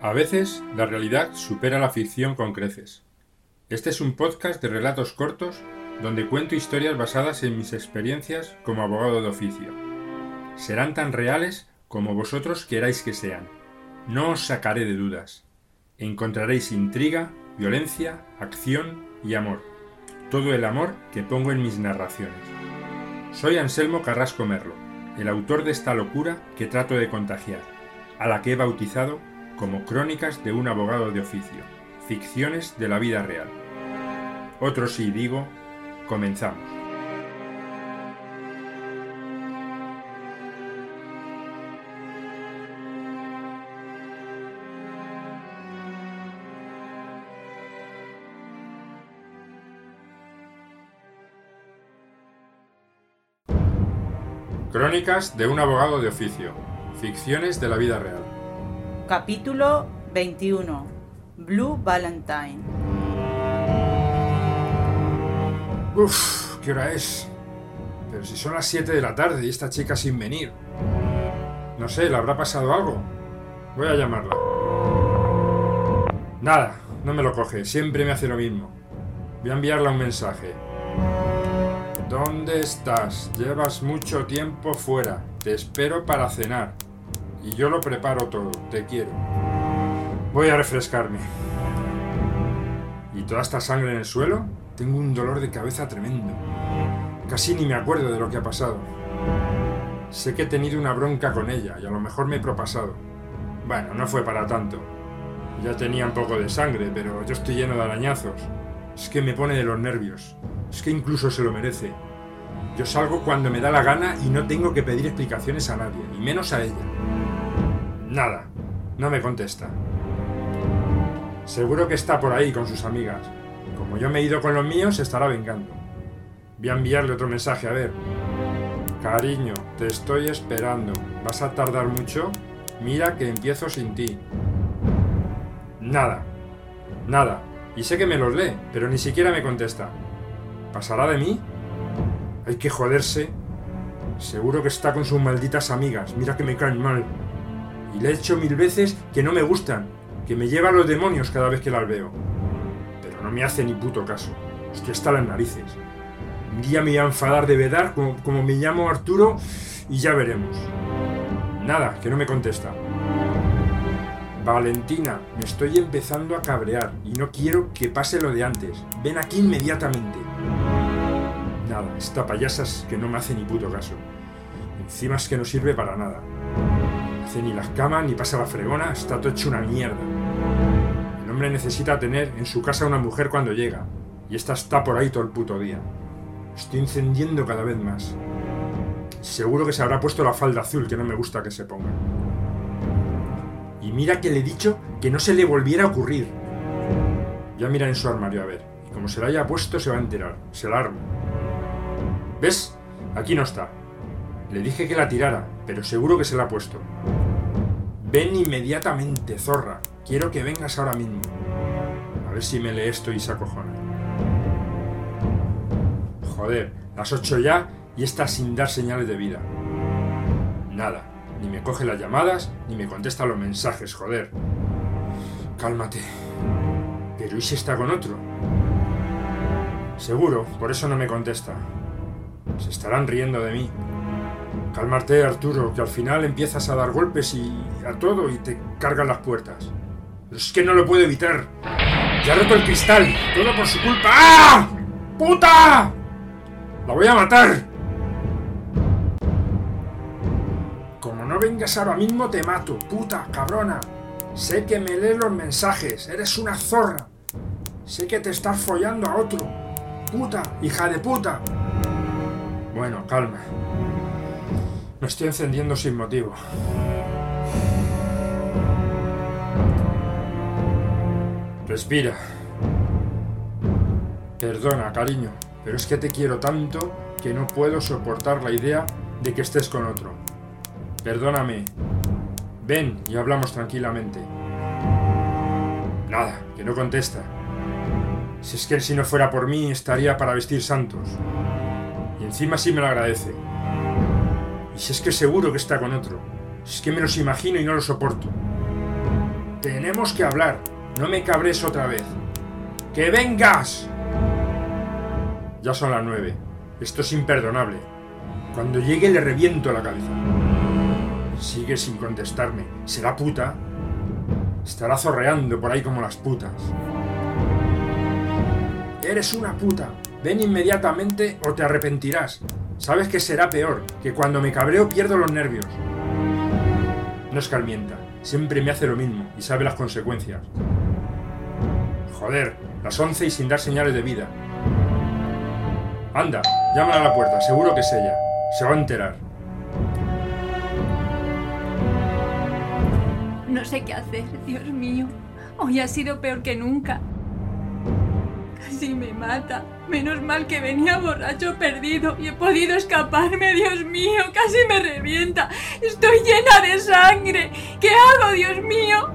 A veces, la realidad supera la ficción con creces. Este es un podcast de relatos cortos donde cuento historias basadas en mis experiencias como abogado de oficio. Serán tan reales como vosotros queráis que sean. No os sacaré de dudas. Encontraréis intriga, violencia, acción y amor. Todo el amor que pongo en mis narraciones. Soy Anselmo Carrasco Merlo, el autor de esta locura que trato de contagiar, a la que he bautizado como Crónicas de un abogado de oficio, ficciones de la vida real. Otro sí digo, comenzamos. Crónicas de un abogado de oficio, ficciones de la vida real. Capítulo 21. Blue Valentine. Uff, ¿qué hora es? Pero si son las 7 de la tarde y esta chica sin venir. No sé, ¿le habrá pasado algo? Voy a llamarla. Nada, no me lo coge, siempre me hace lo mismo. Voy a enviarle un mensaje. ¿Dónde estás? Llevas mucho tiempo fuera. Te espero para cenar. Y yo lo preparo todo, te quiero. Voy a refrescarme. ¿Y toda esta sangre en el suelo? Tengo un dolor de cabeza tremendo. Casi ni me acuerdo de lo que ha pasado. Sé que he tenido una bronca con ella y a lo mejor me he propasado. Bueno, no fue para tanto. Ya tenía un poco de sangre, pero yo estoy lleno de arañazos. Es que me pone de los nervios. Es que incluso se lo merece. Yo salgo cuando me da la gana y no tengo que pedir explicaciones a nadie, y menos a ella. Nada, no me contesta. Seguro que está por ahí con sus amigas. Como yo me he ido con los míos, se estará vengando. Voy a enviarle otro mensaje, a ver. Cariño, te estoy esperando. ¿Vas a tardar mucho? Mira que empiezo sin ti. Nada. Y sé que me los lee, pero ni siquiera me contesta. ¿Pasará de mí? Hay que joderse. Seguro que está con sus malditas amigas. Mira que me caen mal. Y le he hecho 1000 veces que no me gustan, que me lleva a los demonios cada vez que las veo. Pero no me hace ni puto caso. Es que está a las narices. Un día me voy a enfadar de vedar, como me llamo Arturo, y ya veremos. Nada, que no me contesta. Valentina, me estoy empezando a cabrear y no quiero que pase lo de antes. Ven aquí inmediatamente. Nada, esta payasa es que no me hace ni puto caso. Encima es que no sirve para nada. No hace ni las camas, ni pasa la fregona, está todo hecho una mierda. El hombre necesita tener en su casa una mujer cuando llega, y esta está por ahí todo el puto día. Estoy encendiendo cada vez más. Seguro que se habrá puesto la falda azul que no me gusta que se ponga. Y mira que le he dicho que no se le volviera a ocurrir. Ya mira en su armario a ver, y como se la haya puesto se va a enterar, se la arma. ¿Ves? Aquí no está. Le dije que la tirara, pero seguro que se la ha puesto. Ven inmediatamente, zorra. Quiero que vengas ahora mismo. A ver si me lee esto y se acojona. Joder, las 8 ya y está sin dar señales de vida. Nada, ni me coge las llamadas, ni me contesta los mensajes, joder. Cálmate. Pero ¿y si está con otro? Seguro, por eso no me contesta. Se estarán riendo de mí. Cálmate, Arturo, que al final empiezas a dar golpes y a todo y te cargan las puertas. Pero es que no lo puedo evitar. Ya he roto el cristal. Todo por su culpa. ¡Ah! ¡Puta! ¡La voy a matar! Como no vengas ahora mismo te mato, puta, cabrona. Sé que me lees los mensajes. Eres una zorra. Sé que te estás follando a otro. Puta, hija de puta. Bueno, calma. Me estoy encendiendo sin motivo. Respira. Perdona, cariño, pero es que te quiero tanto que no puedo soportar la idea de que estés con otro. Perdóname. Ven y hablamos tranquilamente. Nada, que no contesta. Si es que si no fuera por mí estaría para vestir santos. Y encima sí me lo agradece. Y si es que seguro que está con otro. Es que me los imagino y no lo soporto. Tenemos que hablar. No me cabres otra vez. ¡Que vengas! Ya son las 9. Esto es imperdonable. Cuando llegue le reviento la cabeza. Sigue sin contestarme. ¿Será puta? Estará zorreando por ahí como las putas. Eres una puta. Ven inmediatamente o te arrepentirás. Sabes que será peor, que cuando me cabreo pierdo los nervios. No escarmienta. Siempre me hace lo mismo y sabe las consecuencias. Joder, las 11 y sin dar señales de vida. Anda, llámala a la puerta, seguro que es ella. Se va a enterar. No sé qué hacer, Dios mío. Hoy ha sido peor que nunca. Casi me mata. Menos mal que venía borracho perdido y he podido escaparme, Dios mío. Casi me revienta. Estoy llena de sangre. ¿Qué hago, Dios mío?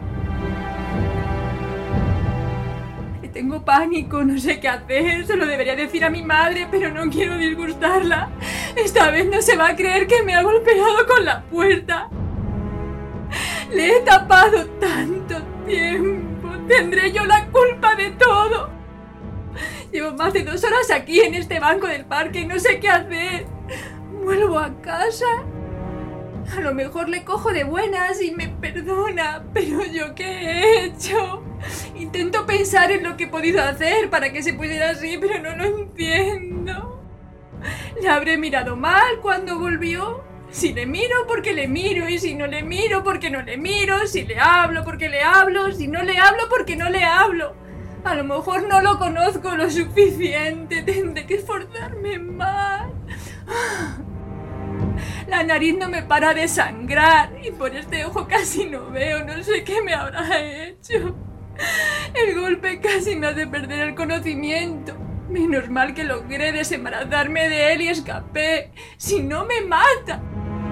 Tengo pánico, no sé qué hacer. Se lo debería decir a mi madre, pero no quiero disgustarla. Esta vez no se va a creer que me ha golpeado con la puerta. Le he tapado tanto tiempo. Tendré yo la culpa de todo. Llevo más de 2 horas aquí en este banco del parque y no sé qué hacer. ¿Vuelvo a casa? A lo mejor le cojo de buenas y me perdona, pero ¿yo qué he hecho? Intento pensar en lo que he podido hacer para que se pudiera así, pero no lo entiendo. ¿Le habré mirado mal cuando volvió? Si le miro, porque le miro, y si no le miro, porque no le miro, si le hablo, porque le hablo, si no le hablo, porque no le hablo. A lo mejor no lo conozco lo suficiente, tendré que esforzarme más. La nariz no me para de sangrar y por este ojo casi no veo, no sé qué me habrá hecho. El golpe casi me hace perder el conocimiento. Menos mal que logré desembarazarme de él y escapé. Si no, me mata.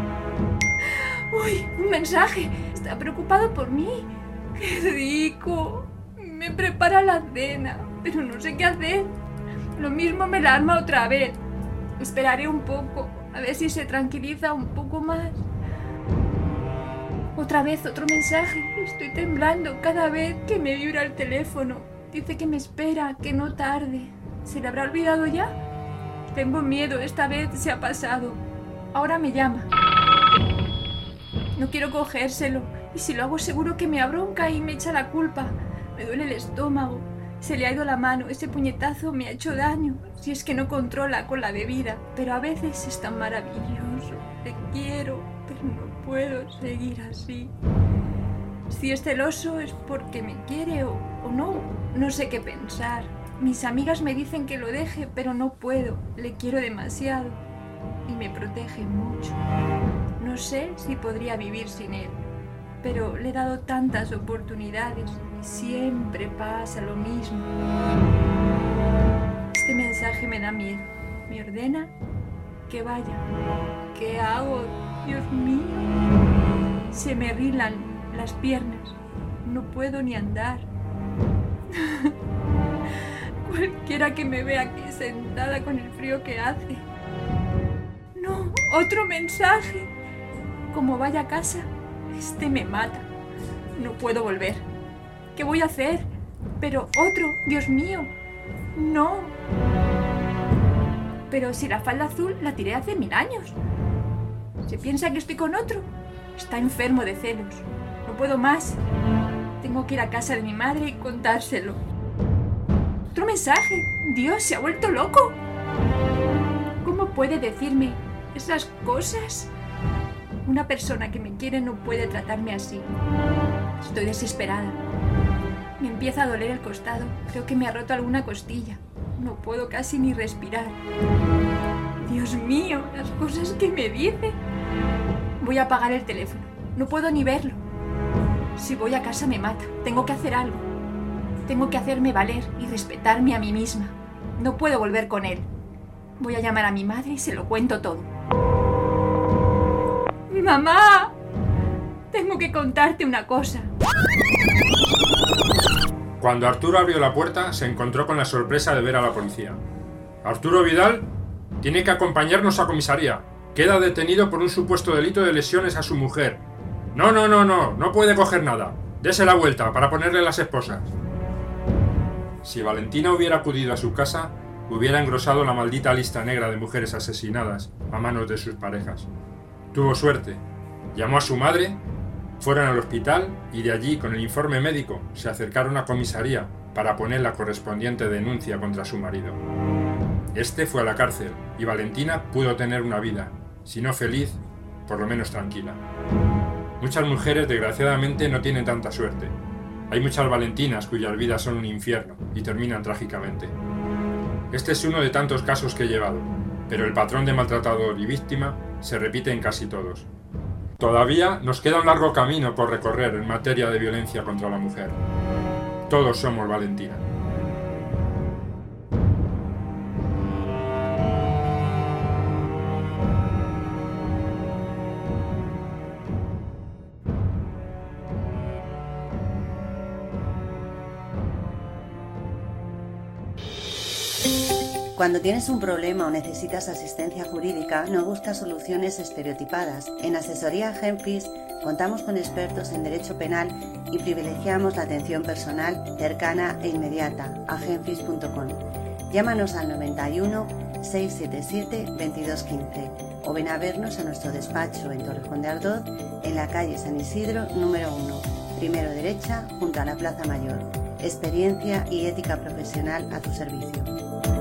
Uy, un mensaje. Está preocupado por mí. ¡Qué rico! Me prepara la cena, pero no sé qué hacer. Lo mismo me la arma otra vez. Esperaré un poco, a ver si se tranquiliza un poco más. Otra vez otro mensaje. Estoy temblando cada vez que me vibra el teléfono. Dice que me espera, que no tarde. ¿Se le habrá olvidado ya? Tengo miedo, esta vez se ha pasado. Ahora me llama. No quiero cogérselo. Y si lo hago seguro que me abronca y me echa la culpa. Me duele el estómago. Se le ha ido la mano. Ese puñetazo me ha hecho daño. Si es que no controla con la bebida. Pero a veces es tan maravilloso. Te quiero, pero no puedo seguir así. Si es celoso es porque me quiere o no. No sé qué pensar. Mis amigas me dicen que lo deje, pero no puedo. Le quiero demasiado. Y me protege mucho. No sé si podría vivir sin él. Pero le he dado tantas oportunidades y siempre pasa lo mismo. Este mensaje me da miedo. Me ordena que vaya. ¿Qué hago? Dios mío. Se me rilan las piernas. No puedo ni andar. Cualquiera que me vea aquí sentada con el frío que hace. No, otro mensaje. Como vaya a casa, este me mata. No puedo volver. ¿Qué voy a hacer? Pero otro, Dios mío. No. Pero si la falda azul la tiré hace 1000 años. ¿Se piensa que estoy con otro? Está enfermo de celos. No puedo más. Tengo que ir a casa de mi madre y contárselo. Otro mensaje. Dios, se ha vuelto loco. ¿Cómo puede decirme esas cosas? Una persona que me quiere no puede tratarme así. Estoy desesperada. Me empieza a doler el costado. Creo que me ha roto alguna costilla. No puedo casi ni respirar. Dios mío, las cosas que me dice. Voy a apagar el teléfono. No puedo ni verlo. Si voy a casa me mata. Tengo que hacer algo. Tengo que hacerme valer y respetarme a mí misma. No puedo volver con él. Voy a llamar a mi madre y se lo cuento todo. ¡Mamá! Tengo que contarte una cosa. Cuando Arturo abrió la puerta, se encontró con la sorpresa de ver a la policía. Arturo Vidal tiene que acompañarnos a comisaría. Queda detenido por un supuesto delito de lesiones a su mujer. No puede coger nada. Dese la vuelta para ponerle las esposas. Si Valentina hubiera acudido a su casa, hubiera engrosado la maldita lista negra de mujeres asesinadas a manos de sus parejas. Tuvo suerte. Llamó a su madre, fueron al hospital y de allí, con el informe médico, se acercaron a comisaría para poner la correspondiente denuncia contra su marido. Este fue a la cárcel y Valentina pudo tener una vida, si no feliz, por lo menos tranquila. Muchas mujeres, desgraciadamente, no tienen tanta suerte. Hay muchas Valentinas cuyas vidas son un infierno y terminan trágicamente. Este es uno de tantos casos que he llevado, pero el patrón de maltratador y víctima se repite en casi todos. Todavía nos queda un largo camino por recorrer en materia de violencia contra la mujer. Todos somos Valentina. Cuando tienes un problema o necesitas asistencia jurídica, no buscas soluciones estereotipadas. En Asesoría Genfis contamos con expertos en derecho penal y privilegiamos la atención personal cercana e inmediata a genfis.com. Llámanos al 91 677 2215 o ven a vernos a nuestro despacho en Torrejón de Ardoz, en la calle San Isidro número 1, primero derecha, junto a la Plaza Mayor. Experiencia y ética profesional a tu servicio.